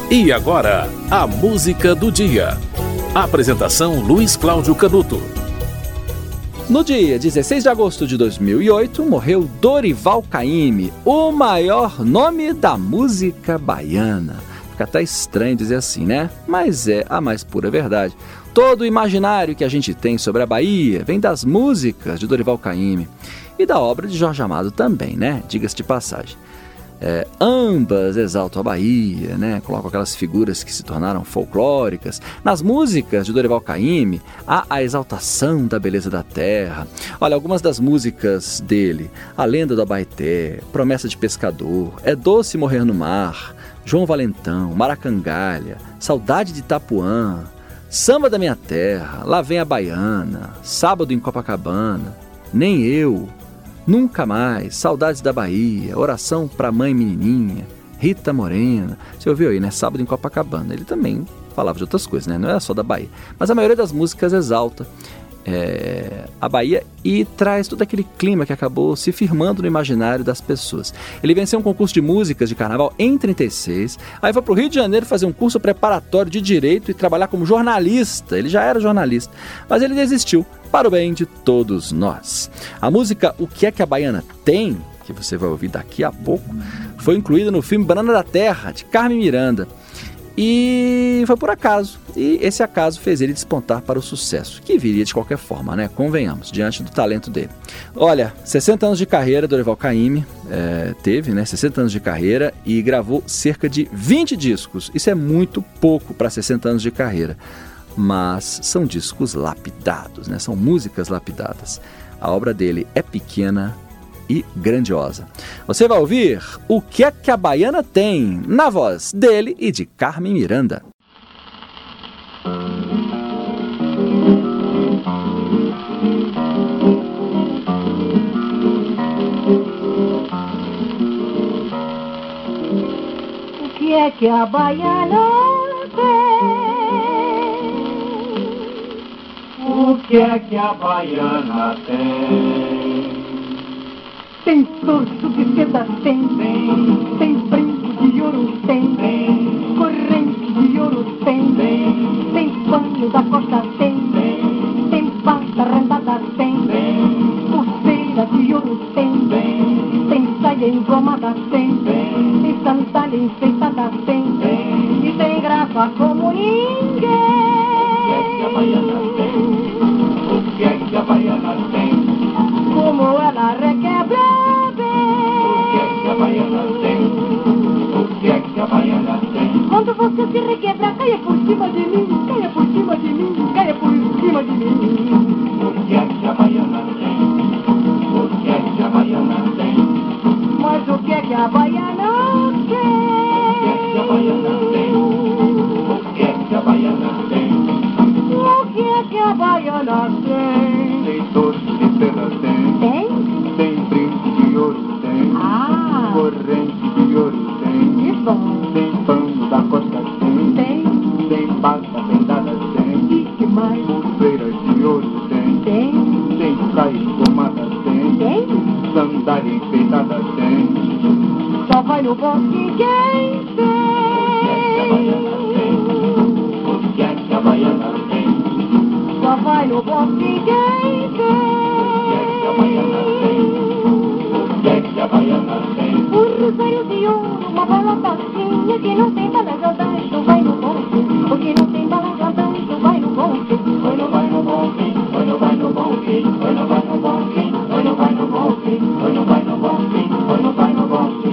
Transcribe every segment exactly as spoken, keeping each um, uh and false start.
E agora, a música do dia. Apresentação Luiz Cláudio Canuto. No dia dezesseis de agosto de dois mil e oito, morreu Dorival Caymmi, o maior nome da música baiana. Fica até estranho dizer assim, né? Mas é a mais pura verdade. Todo o imaginário que a gente tem sobre a Bahia vem das músicas de Dorival Caymmi e da obra de Jorge Amado também, né? Diga-se de passagem. É, ambas exaltam a Bahia, né? Colocam aquelas figuras que se tornaram folclóricas. Nas músicas de Dorival Caymmi há a exaltação da beleza da terra. Olha, algumas das músicas dele: A Lenda do Abaeté, Promessa de Pescador, É Doce Morrer no Mar, João Valentão, Maracangalha, Saudade de Itapuã, Samba da Minha Terra, Lá Vem a Baiana, Sábado em Copacabana, Nem Eu, Nunca Mais, Saudades da Bahia, Oração pra Mãe Menininha, Rita Morena. Você ouviu aí, né? Sábado em Copacabana. Ele também falava de outras coisas, né? Não era só da Bahia. Mas a maioria das músicas exalta é, a Bahia e traz todo aquele clima que acabou se firmando no imaginário das pessoas. Ele venceu um concurso de músicas de carnaval em trinta e seis, aí foi para o Rio de Janeiro fazer um curso preparatório de Direito e trabalhar como jornalista. Ele já era jornalista, mas ele desistiu para o bem de todos nós. A música O Que É Que a Baiana Tem, que você vai ouvir daqui a pouco, foi incluída no filme Banana da Terra, de Carmen Miranda. E foi por acaso, e esse acaso fez ele despontar para o sucesso, que viria de qualquer forma, né? Convenhamos, diante do talento dele. Olha, sessenta anos de carreira, Dorival Caymmi é, teve, né? sessenta anos de carreira e gravou cerca de vinte discos. Isso é muito pouco para sessenta anos de carreira, mas são discos lapidados, né? São músicas lapidadas. A obra dele é pequena e grandiosa. Você vai ouvir O Que É Que a Baiana Tem, na voz dele e de Carmen Miranda. O que é que a baiana tem? O que é que a baiana tem? Tem torso de seda, tem, tem, tem brinco de ouro, tem, tem, corrente de ouro, tem, tem, tem pano da costa, tem, tem, tem pata rendada, tem, tem, pulseira de ouro, tem, tem, tem saia engomada, tem, tem, tem sandália enfeitada, tem, tem, e tem graça como ninguém. O que é que a baiana tem? O que é que a baiana tem? Como ela requebra bem. O que é que a baiana tem? O que é que a baiana tem? Quando você se requebra, caia por cima de mim, caia por cima de mim, caia por cima de mim. O que é que a baiana tem? O que é que a baiana tem? Mas o que é que a baiana quer? O que é que a baiana tem? O que é que a baiana tem? O que é que a baiana tem? Tem torso de seda, tem. Tem? Tem brinco de ouro, tem. Ah, Corrente de ouro, tem. que bom. Tem pano da costa, tem. Tem? Tem pata vendada, tem. E que mais? Pulseiras de ouro, tem. Tem? Tem saia engomada, tem. Tem? Sandália enfeitada, tem. Só vai no bosque quem tem. O que é que a baiana tem? Só vai no bosque quem O que é que a baiana tem? O que é que a baiana tem? tem. Um rosário de ouro, uma bola baixinha, que não tem bala gandacho, vai no bosque. O que não tem bala gandacho, vai no bosque. Oi, não vai no bosque, oi, não vai no bosque, oi, não vai no bosque, oi, não vai no bosque, oi, não vai no bosque, oi, não vai no bosque.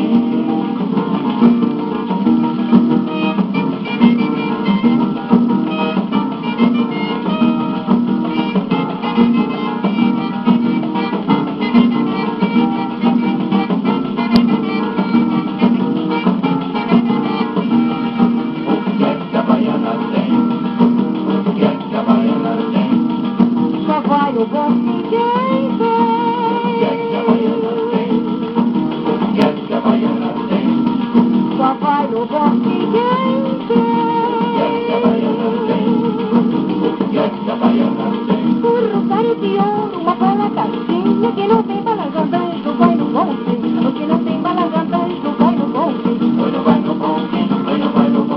No bosque quem O que é que a baiana tem? O que é que a baiana tem? só vai no bosque quem O que é que a baiana tem? O que é que a baiana tem? Um rosário de ouro, uma bola caixinha, que não tem bala gandacho, vai no bosque. O que não tem bala gandacho, vai no bosque. Oi, não vai no bosque, oi, não vai no bosque.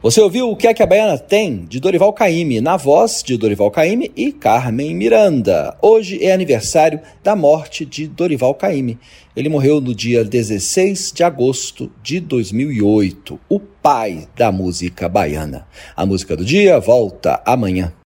Você ouviu O Que É Que a Baiana Tem, de Dorival Caymmi, na voz de Dorival Caymmi e Carmen Miranda. Hoje é aniversário da morte de Dorival Caymmi. Ele morreu no dia dezesseis de agosto de dois mil e oito, o pai da música baiana. A música do dia volta amanhã.